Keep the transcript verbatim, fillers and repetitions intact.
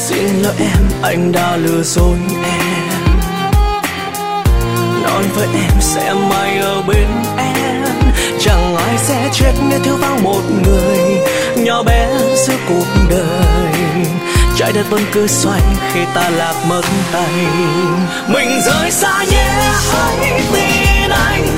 Xin lỗi em, anh đã lừa dối em. Nói với em sẽ mãi ở bên em. Chẳng ai sẽ chết nếu thiếu vắng một người nhỏ bé giữa cuộc đời. Trái đất vẫn cứ xoay khi ta lạc mất tay. Mình rời xa nhé, hãy tin anh.